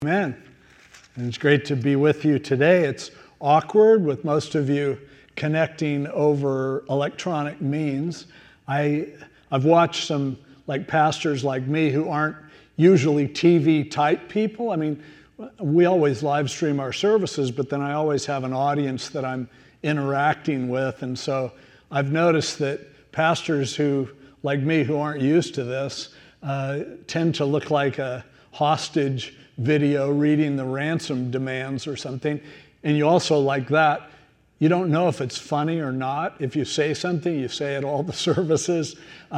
Amen. And it's great to be with you today. It's awkward with most of you connecting over electronic means. I've watched some pastors like me who aren't usually TV type people. I mean, we always live stream our services, but then I always have an audience that I'm interacting with. And so I've noticed that pastors who, like me, who aren't used to this, tend to look like a hostage video reading the ransom demands or something. And you also, like that, you don't know if it's funny or not. If you say something, you say at all the services.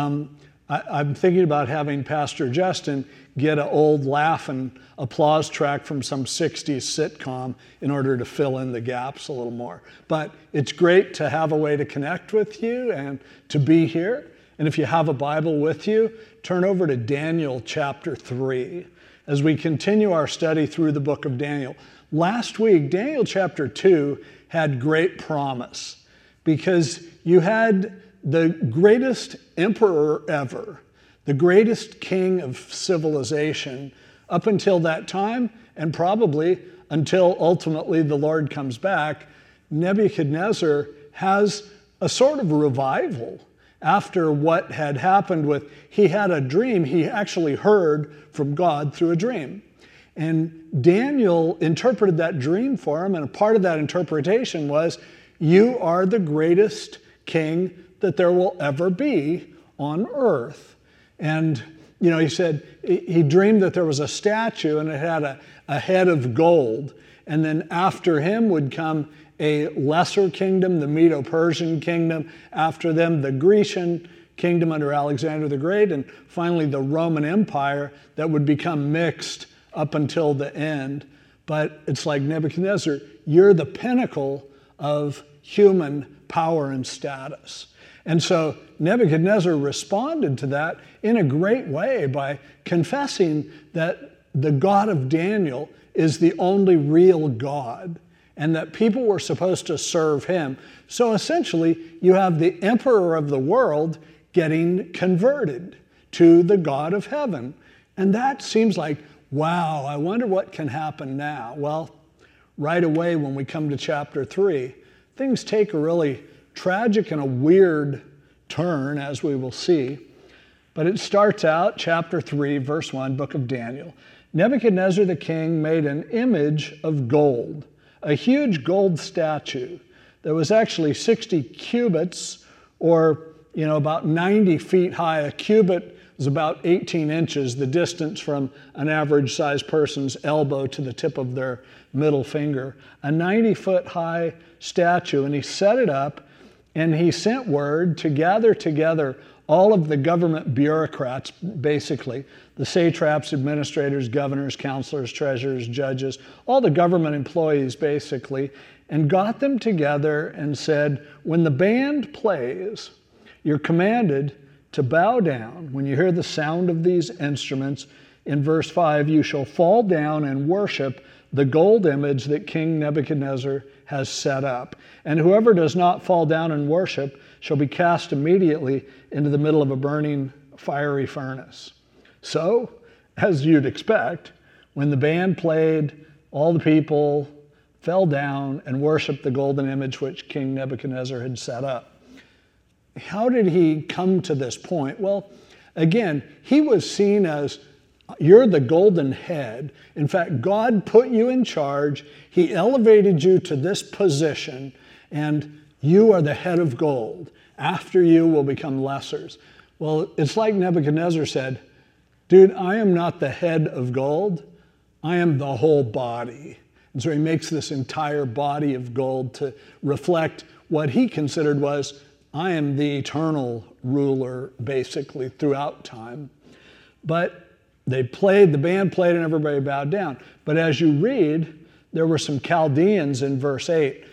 I'm thinking about having Pastor Justin get an old laugh and applause track from some 60s sitcom in order to fill in the gaps a little more. But it's great to have a way to connect with you and to be here. And if you have a Bible with you, turn over to Daniel chapter 3 as we continue our study through the book of Daniel. Last week, Daniel chapter 2 had great promise because you had the greatest emperor ever, the greatest king of civilization up until that time, and probably until ultimately the Lord comes back. Nebuchadnezzar has a sort of revival after what had happened with, he had a dream. He actually heard from God through a dream. And Daniel interpreted that dream for him, and a part of that interpretation was, you are the greatest king that there will ever be on earth. And, he said, he dreamed that there was a statue and it had a head of gold. And then after him would come a lesser kingdom, the Medo-Persian kingdom. After them, the Grecian kingdom under Alexander the Great. And finally, the Roman Empire that would become mixed up until the end. But it's like, Nebuchadnezzar, you're the pinnacle of human power and status. And so Nebuchadnezzar responded to that in a great way by confessing that the God of Daniel is the only real God and that people were supposed to serve him. So essentially, you have the emperor of the world getting converted to the God of heaven. And that seems like, wow, I wonder what can happen now. Well, right away when we come to chapter 3, things take a really tragic and a weird turn, as we will see. But it starts out, chapter 3, verse 1, book of Daniel. Nebuchadnezzar the king made an image of gold, a huge gold statue that was actually 60 cubits, or about 90 feet high. A cubit is about 18 inches, the distance from an average sized person's elbow to the tip of their middle finger. A 90-foot high statue, and he set it up, and he sent word to gather together all of the government bureaucrats, basically, the satraps, administrators, governors, counselors, treasurers, judges, all the government employees, basically, and got them together and said, when the band plays, you're commanded to bow down. When you hear the sound of these instruments, in verse 5, you shall fall down and worship the gold image that King Nebuchadnezzar has set up. And whoever does not fall down and worship shall be cast immediately into the middle of a burning fiery furnace. So, as you'd expect, when the band played, all the people fell down and worshiped the golden image which King Nebuchadnezzar had set up. How did he come to this point? Well, again, he was seen as, you're the golden head. In fact, God put you in charge. He elevated you to this position, and you are the head of gold. After you will become lessers. Well, it's like Nebuchadnezzar said, dude, I am not the head of gold. I am the whole body. And so he makes this entire body of gold to reflect what he considered was, I am the eternal ruler, basically, throughout time. But the band played, and everybody bowed down. But as you read, there were some Chaldeans in verse 8.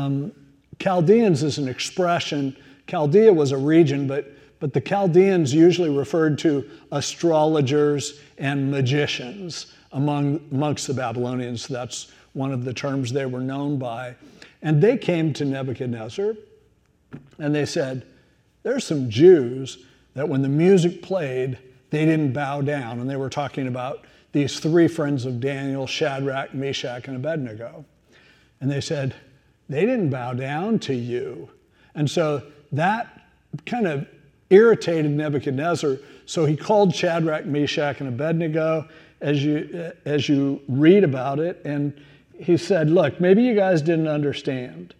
Chaldeans is an expression. Chaldea was a region, but the Chaldeans usually referred to astrologers and magicians amongst the Babylonians. That's one of the terms they were known by. And they came to Nebuchadnezzar, and they said, there's some Jews that when the music played, they didn't bow down. And they were talking about these three friends of Daniel, Shadrach, Meshach, and Abednego. And they said, they didn't bow down to you. And so that kind of irritated Nebuchadnezzar. So he called Shadrach, Meshach, and Abednego, as you read about it, and he said, look, maybe you guys didn't understand.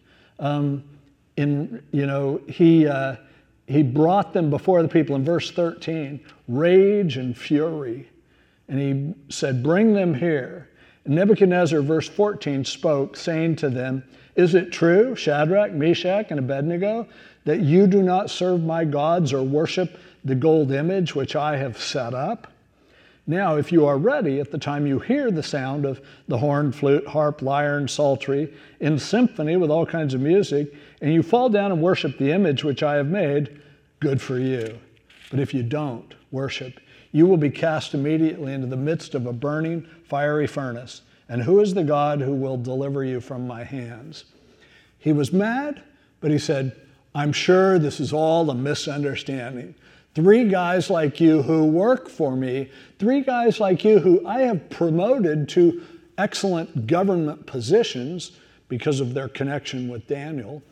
He brought them before the people in verse 13, rage and fury. And he said, bring them here. And Nebuchadnezzar, verse 14, spoke, saying to them, is it true, Shadrach, Meshach, and Abednego, that you do not serve my gods or worship the gold image which I have set up? Now, if you are ready at the time you hear the sound of the horn, flute, harp, lyre, and psaltery in symphony with all kinds of music, and you fall down and worship the image which I have made, good for you. But if you don't worship, you will be cast immediately into the midst of a burning, fiery furnace. And who is the God who will deliver you from my hands? He was mad, but he said, I'm sure this is all a misunderstanding. Three guys like you who work for me, three guys like you who I have promoted to excellent government positions because of their connection with Daniel,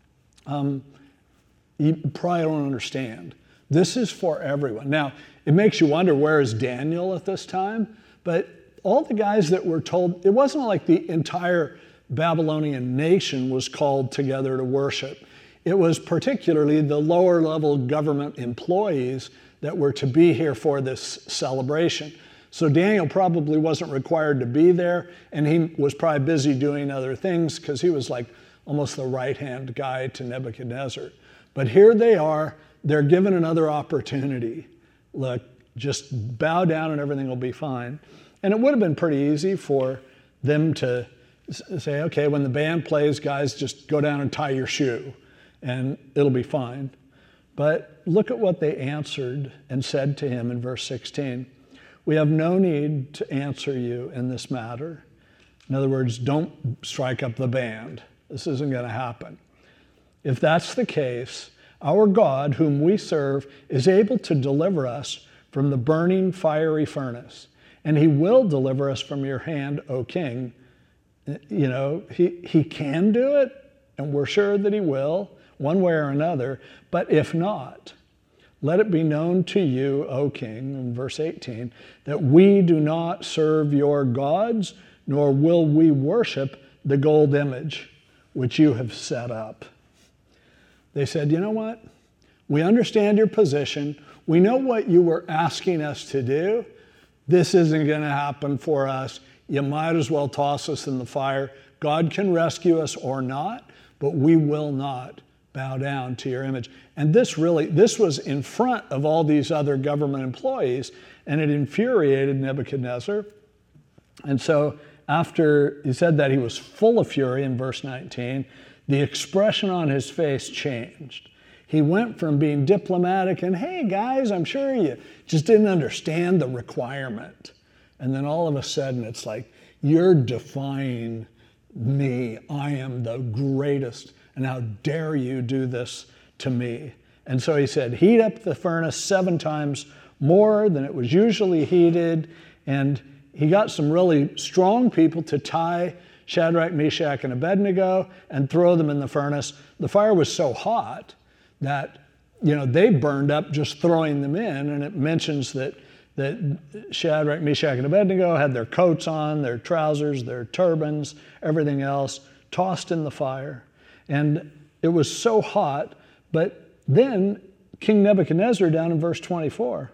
you probably don't understand. This is for everyone. Now, it makes you wonder, where is Daniel at this time? But all the guys that were told, it wasn't like the entire Babylonian nation was called together to worship. It was particularly the lower level government employees that were to be here for this celebration. So Daniel probably wasn't required to be there, and he was probably busy doing other things because he was like almost the right-hand guy to Nebuchadnezzar. But here they are, they're given another opportunity. Look, just bow down and everything will be fine. And it would have been pretty easy for them to say, okay, when the band plays, guys, just go down and tie your shoe, and it'll be fine. But look at what they answered and said to him in verse 16. We have no need to answer you in this matter. In other words, don't strike up the band. This isn't going to happen. If that's the case, our God, whom we serve, is able to deliver us from the burning fiery furnace, and he will deliver us from your hand, O king. You know, he can do it, and we're sure that he will, one way or another. But if not, let it be known to you, O king, in verse 18, that we do not serve your gods, nor will we worship the gold image which you have set up. They said, you know what? We understand your position. We know what you were asking us to do. This isn't going to happen for us. You might as well toss us in the fire. God can rescue us or not, but we will not bow down to your image. And this was in front of all these other government employees, and it infuriated Nebuchadnezzar. And so after he said that, he was full of fury in verse 19. The expression on his face changed. He went from being diplomatic and, hey guys, I'm sure you just didn't understand the requirement. And then all of a sudden it's like, you're defying me. I am the greatest, and how dare you do this to me? And so he said, heat up the furnace 7 times more than it was usually heated. And he got some really strong people to tie Shadrach, Meshach, and Abednego and throw them in the furnace. The fire was so hot that, they burned up just throwing them in. And it mentions that Shadrach, Meshach, and Abednego had their coats on, their trousers, their turbans, everything else, tossed in the fire. And it was so hot, but then King Nebuchadnezzar, down in verse 24,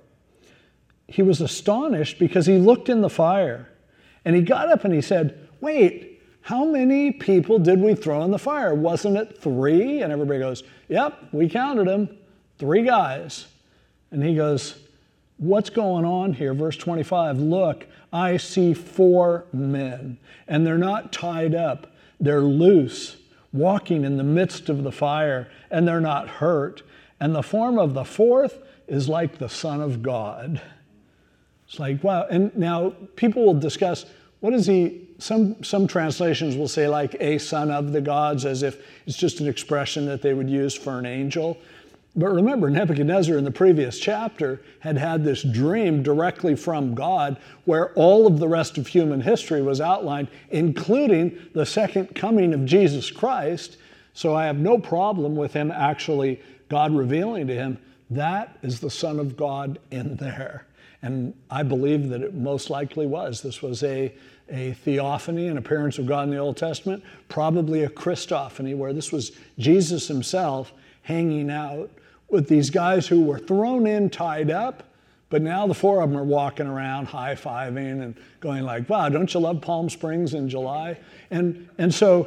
he was astonished because he looked in the fire. And he got up and he said, wait, how many people did we throw in the fire? Wasn't it 3? And everybody goes, yep, we counted them, 3 guys. And he goes, what's going on here? Verse 25, look, I see 4 men, and they're not tied up. They're loose, walking in the midst of the fire, and they're not hurt. And the form of the 4th is like the Son of God. It's like, wow. And now people will discuss, what is he? Some translations will say like a son of the gods, as if it's just an expression that they would use for an angel. But remember, Nebuchadnezzar in the previous chapter had had this dream directly from God where all of the rest of human history was outlined, including the second coming of Jesus Christ. So I have no problem with him actually, God revealing to him, that is the Son of God in there. And I believe that it most likely was. This was a theophany, an appearance of God in the Old Testament, probably a Christophany, where this was Jesus himself hanging out with these guys who were thrown in, tied up, but now the four of them are walking around high-fiving and going like, wow, don't you love Palm Springs in July? And so,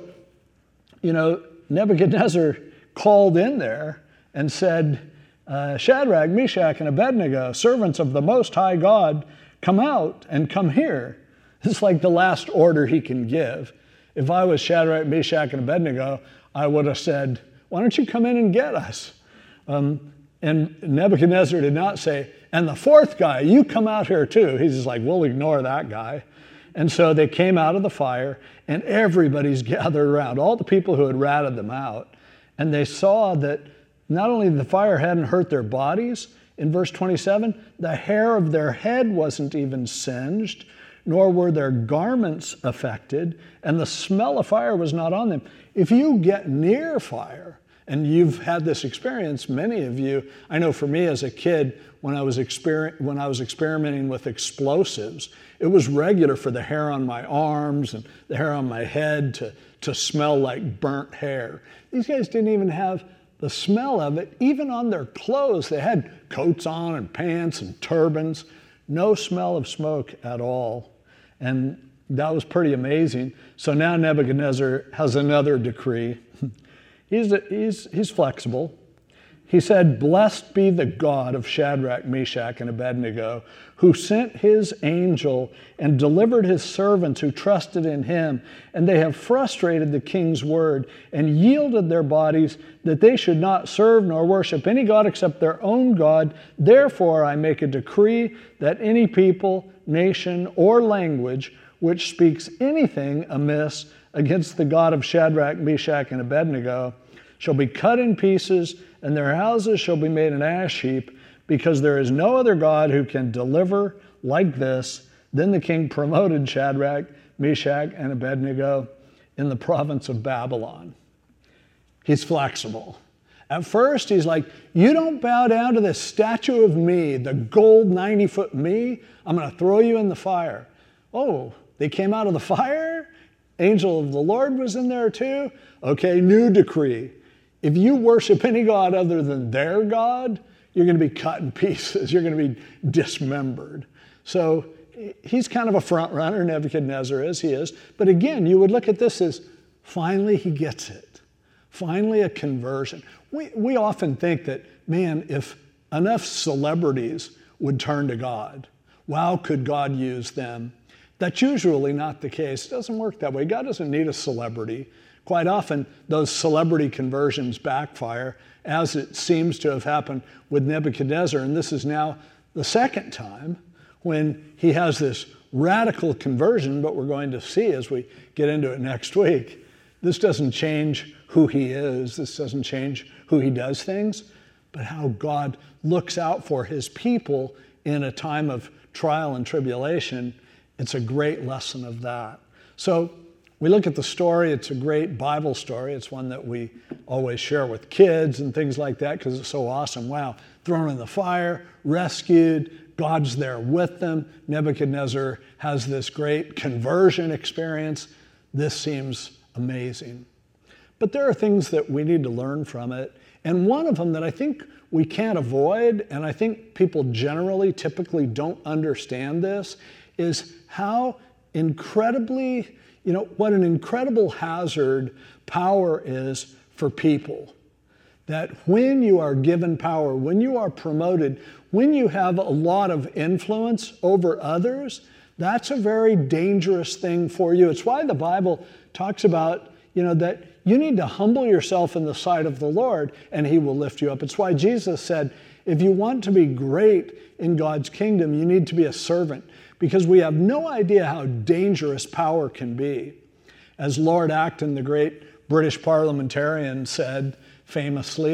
Nebuchadnezzar called in there and said, Shadrach, Meshach, and Abednego, servants of the Most High God, come out and come here. It's like the last order he can give. If I was Shadrach, Meshach, and Abednego, I would have said, why don't you come in and get us? And Nebuchadnezzar did not say, and the fourth guy, you come out here too. He's just like, we'll ignore that guy. And so they came out of the fire, and everybody's gathered around, all the people who had ratted them out. And they saw that not only the fire hadn't hurt their bodies, in verse 27, the hair of their head wasn't even singed, nor were their garments affected, and the smell of fire was not on them. If you get near fire, and you've had this experience, many of you, I know for me as a kid, when I was experimenting with explosives, it was regular for the hair on my arms and the hair on my head to smell like burnt hair. These guys didn't even have the smell of it, even on their clothes. They had coats on and pants and turbans, no smell of smoke at all. And that was pretty amazing. So now Nebuchadnezzar has another decree. He's flexible. He said, blessed be the God of Shadrach, Meshach, and Abednego, who sent his angel and delivered his servants who trusted in him, and they have frustrated the king's word and yielded their bodies that they should not serve nor worship any god except their own God. Therefore I make a decree that any people, nation, or language which speaks anything amiss against the God of Shadrach, Meshach, and Abednego shall be cut in pieces, and their houses shall be made an ash heap, because there is no other God who can deliver like this. Then the king promoted Shadrach, Meshach, and Abednego in the province of Babylon. He's flexible. At first, he's like, you don't bow down to this statue of me, the gold 90-foot me, I'm going to throw you in the fire. Oh, they came out of the fire? Angel of the Lord was in there too? Okay, new decree. If you worship any god other than their God, you're going to be cut in pieces. You're going to be dismembered. So he's kind of a front runner, Nebuchadnezzar is, he is. But again, you would look at this as finally he gets it. Finally a conversion. We often think that, man, if enough celebrities would turn to God, wow, could God use them? That's usually not the case. It doesn't work that way. God doesn't need a celebrity. Quite often, those celebrity conversions backfire, as it seems to have happened with Nebuchadnezzar. And this is now the second time when he has this radical conversion, but we're going to see as we get into it next week. This doesn't change who he is. This doesn't change who he does things, but how God looks out for his people in a time of trial and tribulation. It's a great lesson of that. So we look at the story. It's a great Bible story. It's one that we always share with kids and things like that because it's so awesome. Wow, thrown in the fire, rescued, God's there with them. Nebuchadnezzar has this great conversion experience. This seems amazing. But there are things that we need to learn from it. And one of them that I think we can't avoid, and I think people generally, typically don't understand this, is how incredibly, what an incredible hazard power is for people. That when you are given power, when you are promoted, when you have a lot of influence over others, that's a very dangerous thing for you. It's why the Bible talks about, that you need to humble yourself in the sight of the Lord and he will lift you up. It's why Jesus said, if you want to be great in God's kingdom, you need to be a servant, because we have no idea how dangerous power can be. As Lord Acton, the great British parliamentarian, said famously,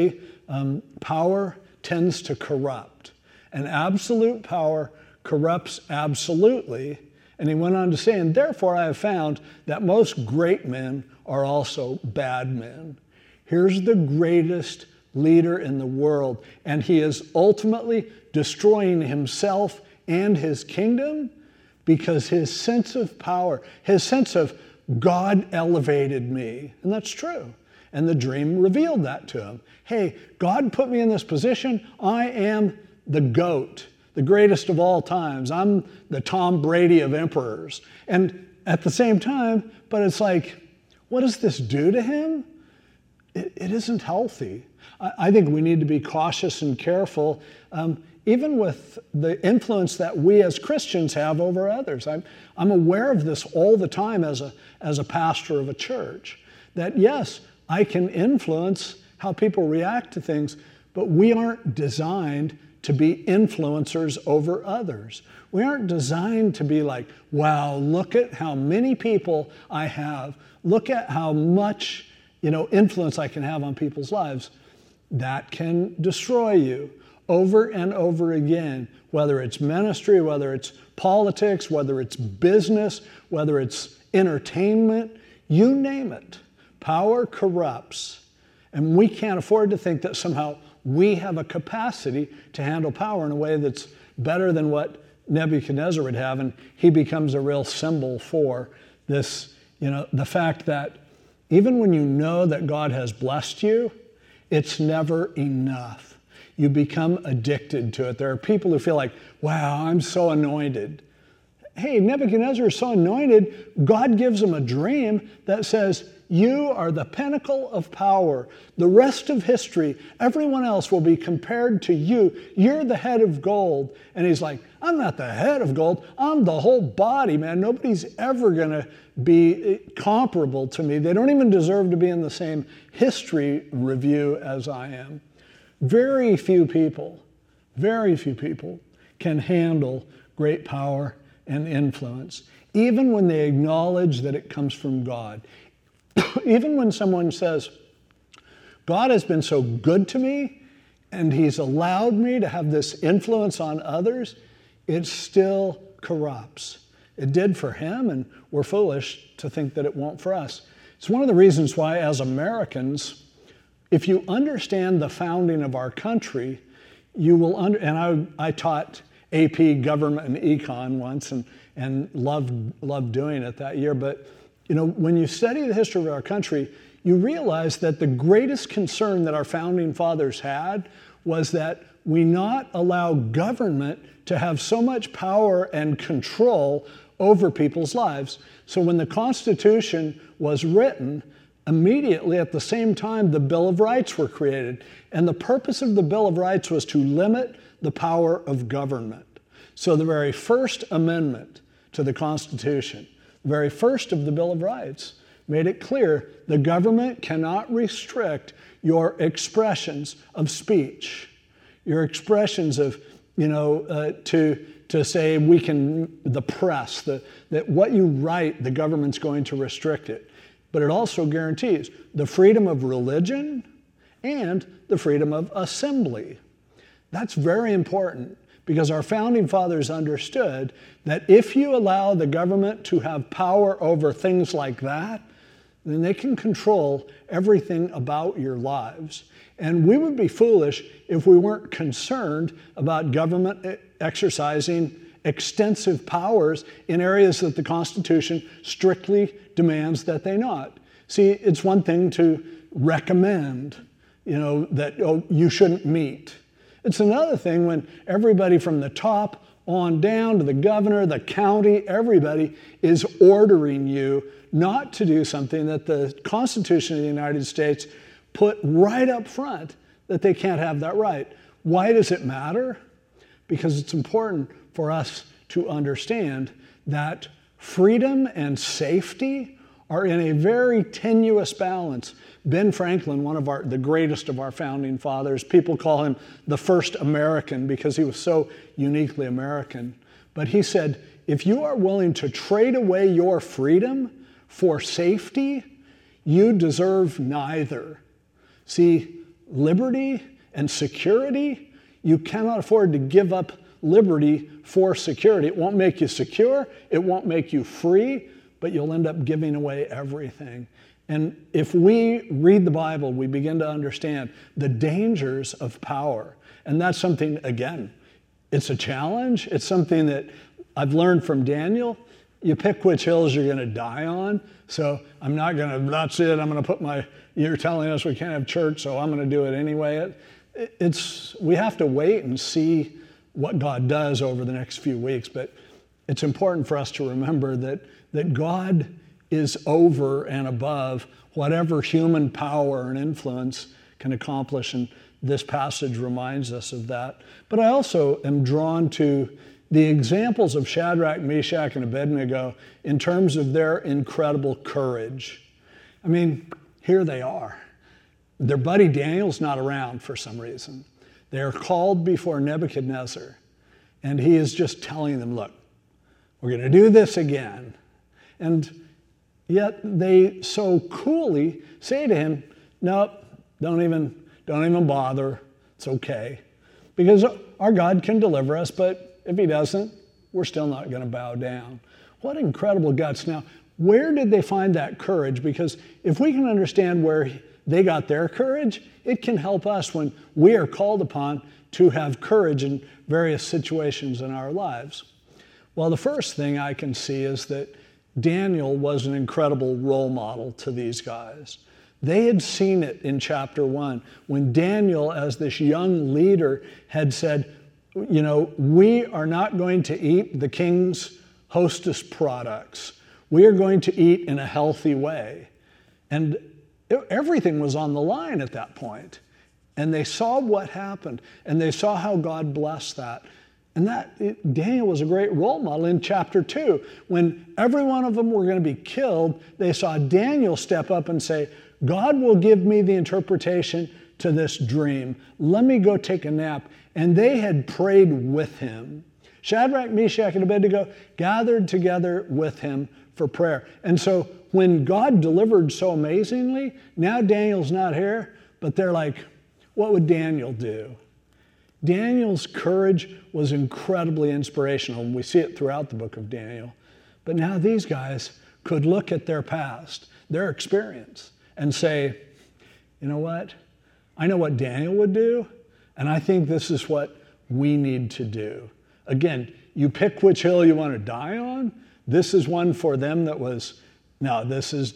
power tends to corrupt. And absolute power corrupts absolutely. And he went on to say, and therefore I have found that most great men are also bad men. Here's the greatest leader in the world, and he is ultimately destroying himself and his kingdom because his sense of power, his sense of God elevated me, and that's true. And the dream revealed that to him. Hey, God put me in this position. I am the GOAT, the greatest of all times. I'm the Tom Brady of emperors. And at the same time, but it's like, what does this do to him? It isn't healthy. I think we need to be cautious and careful, even with the influence that we as Christians have over others. I'm aware of this all the time as a pastor of a church, that yes, I can influence how people react to things, but we aren't designed to be influencers over others. We aren't designed to be like, wow, look at how many people I have. Look at how much, influence I can have on people's lives. That can destroy you over and over again, whether it's ministry, whether it's politics, whether it's business, whether it's entertainment, you name it. Power corrupts. And we can't afford to think that somehow we have a capacity to handle power in a way that's better than what Nebuchadnezzar would have. And he becomes a real symbol for this, the fact that even when you know that God has blessed you, it's never enough. You become addicted to it. There are people who feel like, wow, I'm so anointed. Hey, Nebuchadnezzar is so anointed, God gives him a dream that says, you are the pinnacle of power. The rest of history, everyone else will be compared to you. You're the head of gold. And he's like, I'm not the head of gold. I'm the whole body, man. Nobody's ever going to be comparable to me. They don't even deserve to be in the same history review as I am. Very few people can handle great power and influence, even when they acknowledge that it comes from God. Even when someone says, God has been so good to me and he's allowed me to have this influence on others, it still corrupts. It did for him, and we're foolish to think that it won't for us. It's one of the reasons why, as Americans, if you understand the founding of our country, you will and I taught AP Government and Econ once and loved doing it that year, but when you study the history of our country, you realize that the greatest concern that our founding fathers had was that we not allow government to have so much power and control over people's lives. So when the Constitution was written, immediately at the same time, the Bill of Rights were created. And the purpose of the Bill of Rights was to limit the power of government. So the very first amendment to the Constitution, the very first of the Bill of Rights, made it clear the government cannot restrict your expressions of speech, your expressions of, to say we can, the press, that what you write, the government's going to restrict it. But it also guarantees the freedom of religion and the freedom of assembly. That's very important, because our founding fathers understood that if you allow the government to have power over things like that, then they can control everything about your lives. And we would be foolish if we weren't concerned about government exercising extensive powers in areas that the Constitution strictly demands that they not. See, it's one thing to recommend, that you shouldn't meet. It's another thing when everybody from the top on down to the governor, the county, everybody is ordering you not to do something that the Constitution of the United States put right up front that they can't have that right. Why does it matter? Because it's important for us to understand that freedom and safety are in a very tenuous balance. Ben Franklin, one of the greatest of our founding fathers, people call him the first American because he was so uniquely American. But he said, if you are willing to trade away your freedom for safety, you deserve neither. See, liberty and security, you cannot afford to give up liberty for security. It won't make you secure, it won't make you free, but you'll end up giving away everything. And if we read the Bible, we begin to understand the dangers of power. And that's something, again, it's a challenge. It's something that I've learned from Daniel. You pick which hills you're going to die on. So I'm not going to, that's it, I'm going to put you're telling us we can't have church, so I'm going to do it anyway. We have to wait and see what God does over the next few weeks. But it's important for us to remember that God is over and above whatever human power and influence can accomplish. And this passage reminds us of that. But I also am drawn to the examples of Shadrach, Meshach, and Abednego in terms of their incredible courage. I mean, here they are. Their buddy Daniel's not around for some reason. They are called before Nebuchadnezzar, and he is just telling them, look, we're going to do this again. And yet they so coolly say to him, nope, don't even bother. It's okay. Because our God can deliver us, but if he doesn't, we're still not going to bow down. What incredible guts. Now, where did they find that courage? Because if we can understand where they got their courage, it can help us when we are called upon to have courage in various situations in our lives. Well, the first thing I can see is that Daniel was an incredible role model to these guys. They had seen it in chapter 1 when Daniel, as this young leader, had said, you know, we are not going to eat the king's hostess products. We are going to eat in a healthy way. And everything was on the line at that point. And they saw what happened, and they saw how God blessed that. And Daniel was a great role model in chapter 2. When every one of them were going to be killed, they saw Daniel step up and say, God will give me the interpretation to this dream. Let me go take a nap. And they had prayed with him. Shadrach, Meshach, and Abednego gathered together with him for prayer. And so when God delivered so amazingly, now Daniel's not here, but they're like, what would Daniel do? Daniel's courage was incredibly inspirational, and we see it throughout the book of Daniel. But now these guys could look at their past, their experience, and say, you know what? I know what Daniel would do, and I think this is what we need to do. Again, you pick which hill you want to die on. This is one for them that was, no, this isn't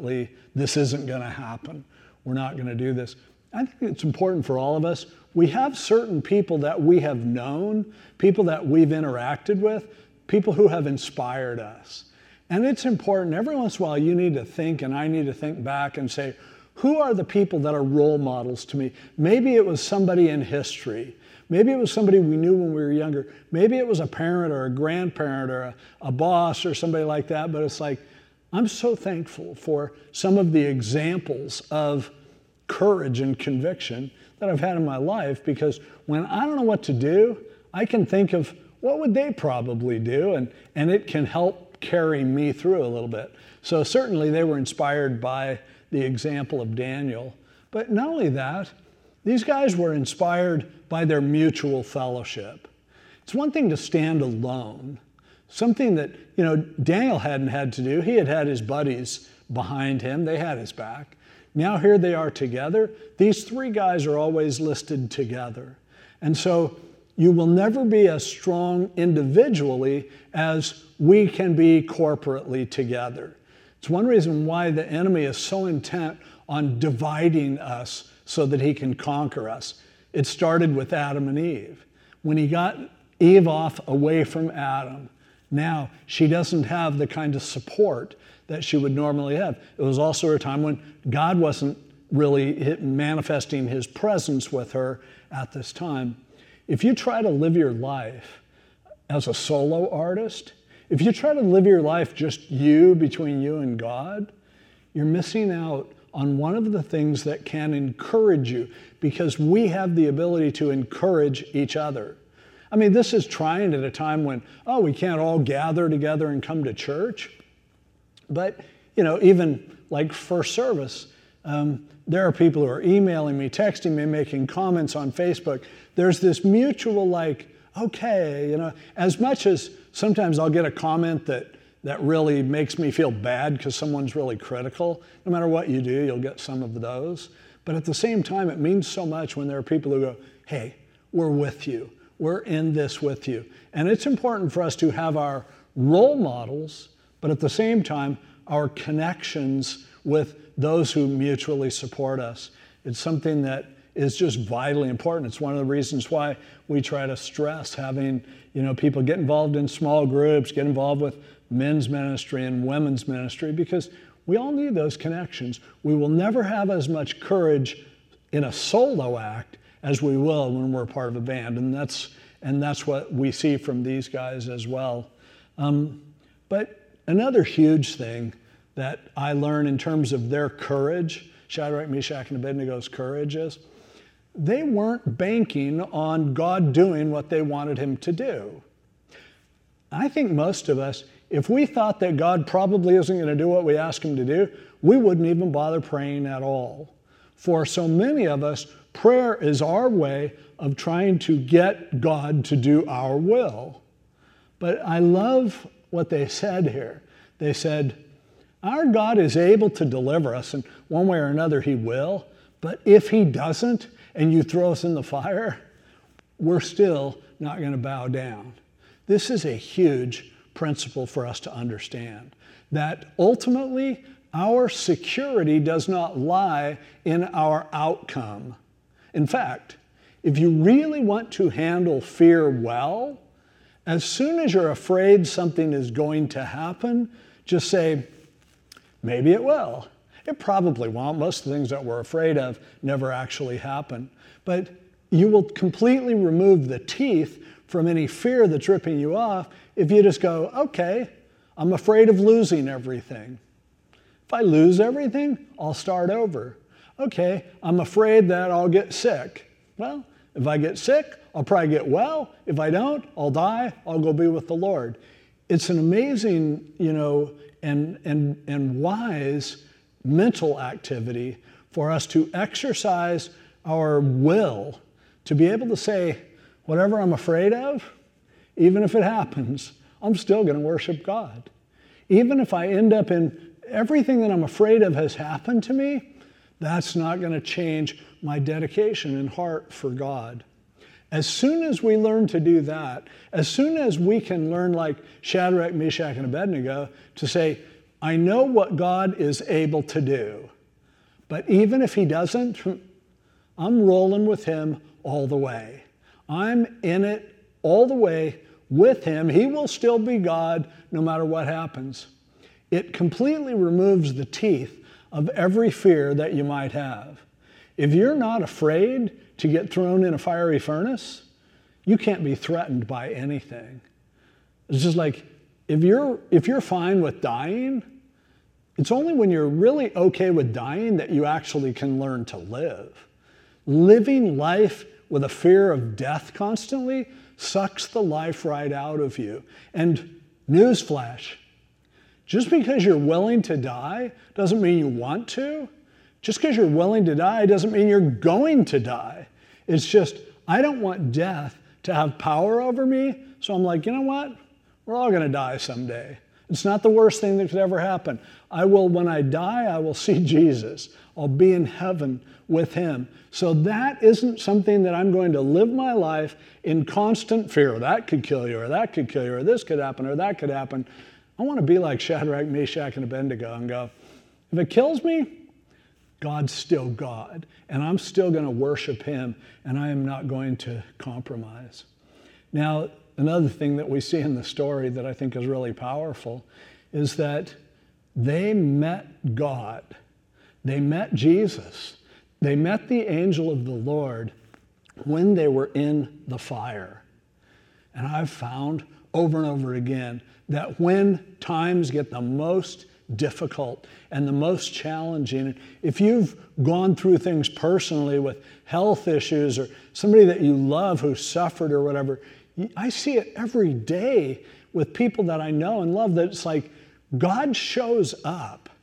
going to happen. We're not going to do this. I think it's important for all of us. We have certain people that we have known, people that we've interacted with, people who have inspired us. And it's important, every once in a while you need to think, and I need to think back and say, who are the people that are role models to me? Maybe it was somebody in history. Maybe it was somebody we knew when we were younger. Maybe it was a parent or a grandparent or a boss or somebody like that. But it's like, I'm so thankful for some of the examples of courage and conviction that I've had in my life, because when I don't know what to do, I can think of what would they probably do, and it can help carry me through a little bit. So certainly they were inspired by the example of Daniel. But not only that, these guys were inspired by their mutual fellowship. It's one thing to stand alone, something that, you know, Daniel hadn't had to do. He had had his buddies behind him. They had his back. Now here they are together. These three guys are always listed together. And so you will never be as strong individually as we can be corporately together. It's one reason why the enemy is so intent on dividing us so that he can conquer us. It started with Adam and Eve. When he got Eve off away from Adam, now she doesn't have the kind of support that she would normally have. It was also a time when God wasn't really manifesting his presence with her at this time. If you try to live your life as a solo artist, if you try to live your life just between you and God, you're missing out on one of the things that can encourage you, because we have the ability to encourage each other. I mean, this is trying at a time when, we can't all gather together and come to church. But, you know, even like first service, There are people who are emailing me, texting me, making comments on Facebook. There's this mutual like, okay, as much as sometimes I'll get a comment that really makes me feel bad because someone's really critical. No matter what you do, you'll get some of those. But at the same time, it means so much when there are people who go, hey, we're with you. We're in this with you. And it's important for us to have our role models, but at the same time, our connections with those who mutually support us. It's something that is just vitally important. It's one of the reasons why we try to stress having, people get involved in small groups, get involved with men's ministry and women's ministry, because we all need those connections. We will never have as much courage in a solo act as we will when we're part of a band, and that's what we see from these guys as well. But another huge thing that I learn in terms of their courage, Shadrach, Meshach, and Abednego's courage is, they weren't banking on God doing what they wanted him to do. I think most of us, if we thought that God probably isn't going to do what we ask him to do, we wouldn't even bother praying at all. For so many of us, prayer is our way of trying to get God to do our will. But I love what they said here. They said, our God is able to deliver us, and one way or another he will, but if he doesn't, and you throw us in the fire, we're still not going to bow down. This is a huge principle for us to understand, that ultimately our security does not lie in our outcome. In fact, if you really want to handle fear well, as soon as you're afraid something is going to happen, just say, maybe it will. It probably won't. Most of the things that we're afraid of never actually happen. But you will completely remove the teeth from any fear that's ripping you off if you just go, okay, I'm afraid of losing everything. If I lose everything, I'll start over. Okay, I'm afraid that I'll get sick. Well, if I get sick, I'll probably get well. If I don't, I'll die. I'll go be with the Lord. It's an amazing, and wise mental activity for us to exercise our will to be able to say, whatever I'm afraid of, even if it happens, I'm still going to worship God. Even if I end up in everything that I'm afraid of has happened to me, that's not going to change my dedication and heart for God. As soon as we learn to do that, as soon as we can learn like Shadrach, Meshach, and Abednego to say, I know what God is able to do, but even if he doesn't, I'm rolling with him all the way. I'm in it all the way with him. He will still be God no matter what happens. It completely removes the teeth of every fear that you might have. If you're not afraid to get thrown in a fiery furnace, you can't be threatened by anything. It's just like, if you're fine with dying, it's only when you're really okay with dying that you actually can learn to live. Living life with a fear of death constantly sucks the life right out of you. And newsflash, just because you're willing to die doesn't mean you want to. Just because you're willing to die doesn't mean you're going to die. It's just, I don't want death to have power over me, so I'm like, you know what? We're all going to die someday. It's not the worst thing that could ever happen. When I die, I will see Jesus. I'll be in heaven with him. So that isn't something that I'm going to live my life in constant fear. That could kill you, or that could kill you, or this could happen, or that could happen. I want to be like Shadrach, Meshach, and Abednego and go, if it kills me, God's still God, and I'm still going to worship him, and I am not going to compromise. Now, another thing that we see in the story that I think is really powerful is that they met God. They met Jesus. They met the angel of the Lord when they were in the fire. And I've found over and over again that when times get the most difficult and the most challenging, if you've gone through things personally with health issues or somebody that you love who suffered or whatever, I see it every day with people that I know and love, that it's like God shows up.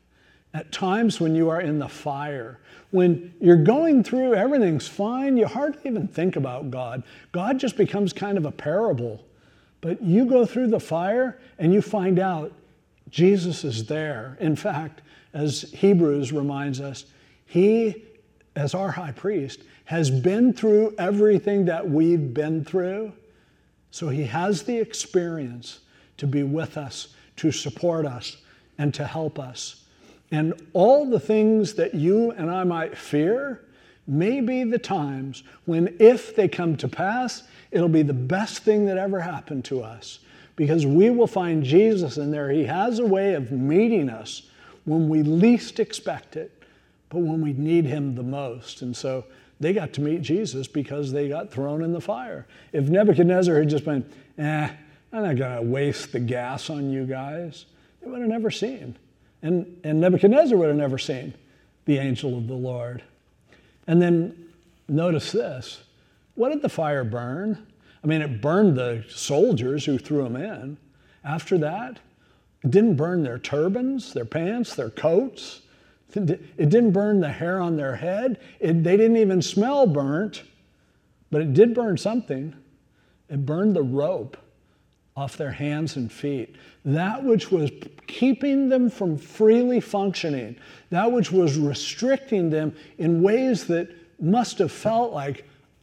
At times when you are in the fire, when you're going through, everything's fine, you hardly even think about God. God just becomes kind of a parable. But you go through the fire and you find out Jesus is there. In fact, as Hebrews reminds us, he, as our high priest, has been through everything that we've been through. So he has the experience to be with us, to support us, and to help us. And all the things that you and I might fear may be the times when, if they come to pass, it'll be the best thing that ever happened to us, because we will find Jesus in there. He has a way of meeting us when we least expect it, but when we need him the most. And so they got to meet Jesus because they got thrown in the fire. If Nebuchadnezzar had just been, I'm not going to waste the gas on you guys, they would have never seen. And Nebuchadnezzar would have never seen the angel of the Lord. And then notice this. What did the fire burn? I mean, it burned the soldiers who threw them in. After that, it didn't burn their turbans, their pants, their coats. It didn't burn the hair on their head. They didn't even smell burnt, but it did burn something. It burned the rope off their hands and feet. That which was keeping them from freely functioning, that which was restricting them in ways that must have felt like,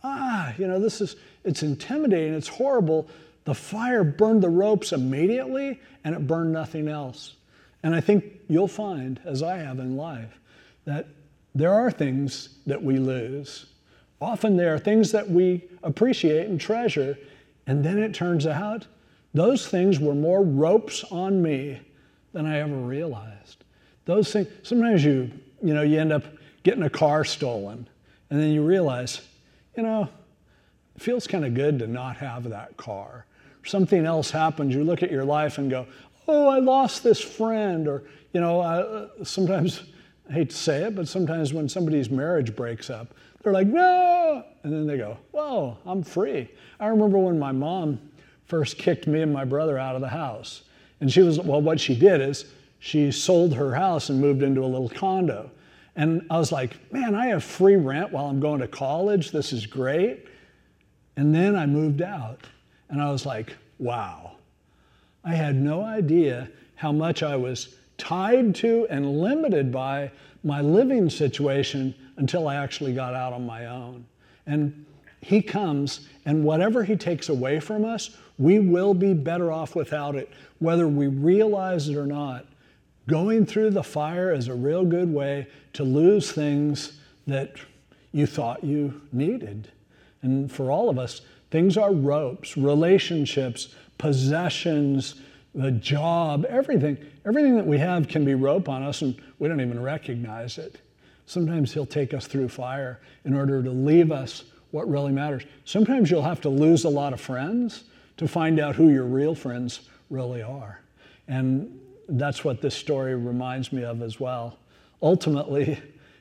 it's intimidating, it's horrible. The fire burned the ropes immediately, and it burned nothing else. And I think you'll find, as I have in life, that there are things that we lose. Often there are things that we appreciate and treasure, and then it turns out those things were more ropes on me than I ever realized. Those things, sometimes you end up getting a car stolen, and then you realize, it feels kind of good to not have that car. Something else happens, you look at your life and go, oh, I lost this friend. Or, sometimes, I hate to say it, but sometimes when somebody's marriage breaks up, they're like, no, and then they go, whoa, I'm free. I remember when my mom first kicked me and my brother out of the house. And what she did is she sold her house and moved into a little condo. And I was like, man, I have free rent while I'm going to college. This is great. And then I moved out. And I was like, wow. I had no idea how much I was tied to and limited by my living situation until I actually got out on my own. And he comes, and whatever he takes away from us, we will be better off without it, whether we realize it or not. Going through the fire is a real good way to lose things that you thought you needed. And for all of us, things are ropes, relationships, possessions, the job, everything. Everything that we have can be rope on us, and we don't even recognize it. Sometimes he'll take us through fire in order to leave us what really matters. Sometimes you'll have to lose a lot of friends to find out who your real friends really are. And that's what this story reminds me of as well. Ultimately,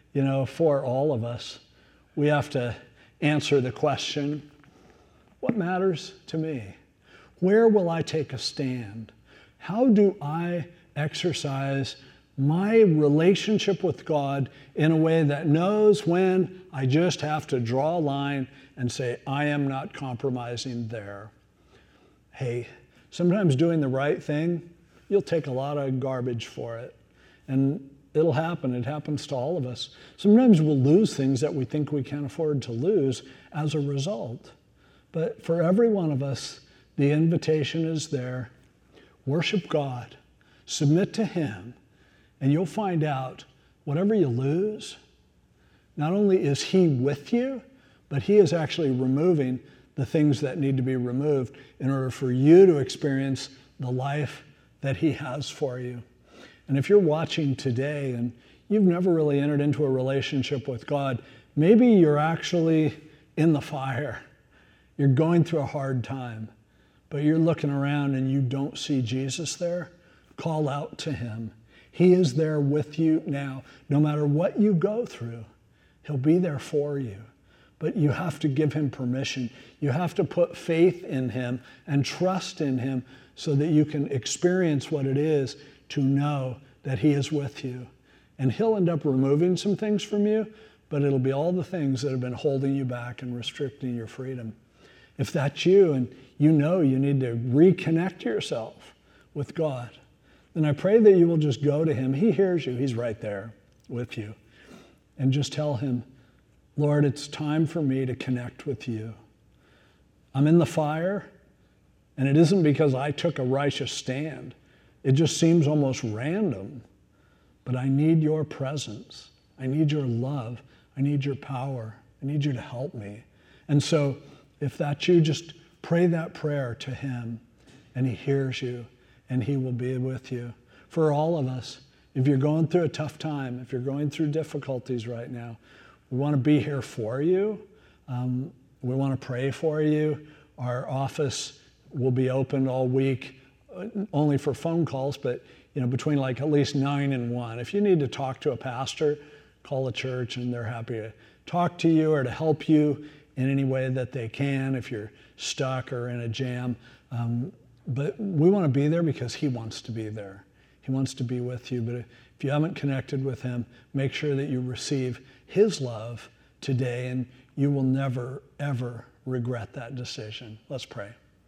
for all of us, we have to answer the question, what matters to me? Where will I take a stand? How do I exercise my relationship with God in a way that knows when I just have to draw a line and say, I am not compromising there? Hey, sometimes doing the right thing, you'll take a lot of garbage for it. And it'll happen. It happens to all of us. Sometimes we'll lose things that we think we can't afford to lose as a result. But for every one of us, the invitation is there. Worship God. Submit to him. And you'll find out whatever you lose, not only is he with you, but he is actually removing the things that need to be removed in order for you to experience the life that he has for you. And if you're watching today and you've never really entered into a relationship with God, maybe you're actually in the fire. You're going through a hard time, but you're looking around and you don't see Jesus there. Call out to him. He is there with you now. No matter what you go through, he'll be there for you. But you have to give him permission. You have to put faith in him and trust in him so that you can experience what it is to know that he is with you. And he'll end up removing some things from you, but it'll be all the things that have been holding you back and restricting your freedom. If that's you and you know you need to reconnect yourself with God, then I pray that you will just go to him. He hears you. He's right there with you. And just tell him, Lord, it's time for me to connect with you. I'm in the fire, and it isn't because I took a righteous stand. It just seems almost random. But I need your presence. I need your love. I need your power. I need you to help me. And so if that's you, just pray that prayer to him, and he hears you, and he will be with you. For all of us, if you're going through a tough time, if you're going through difficulties right now, we want to be here for you. We want to pray for you. Our office will be open all week, only for phone calls, but between like at least 9 and 1. If you need to talk to a pastor, call the church and they're happy to talk to you or to help you in any way that they can if you're stuck or in a jam. But we want to be there because he wants to be there. He wants to be with you. But if you haven't connected with him, make sure that you receive his love today, and you will never, ever regret that decision. Let's pray.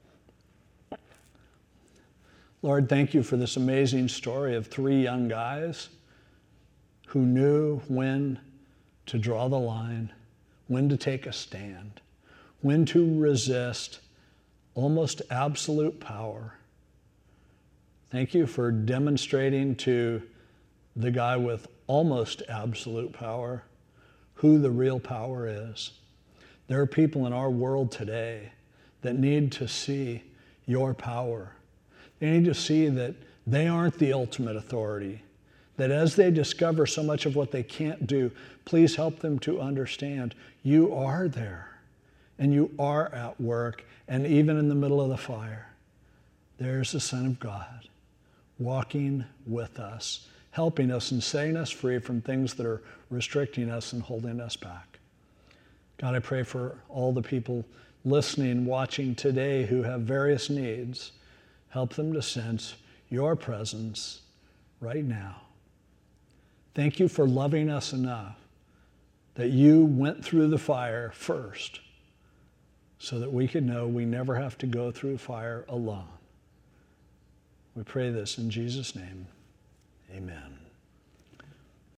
Lord, thank you for this amazing story of 3 young guys who knew when to draw the line, when to take a stand, when to resist almost absolute power. Thank you for demonstrating to the guy with almost absolute power who the real power is. There are people in our world today that need to see your power. They need to see that they aren't the ultimate authority, that as they discover so much of what they can't do, please help them to understand you are there and you are at work, and even in the middle of the fire, there's the Son of God walking with us, helping us and setting us free from things that are restricting us and holding us back. God, I pray for all the people listening, watching today who have various needs. Help them to sense your presence right now. Thank you for loving us enough that you went through the fire first so that we could know we never have to go through fire alone. We pray this in Jesus' name. Amen.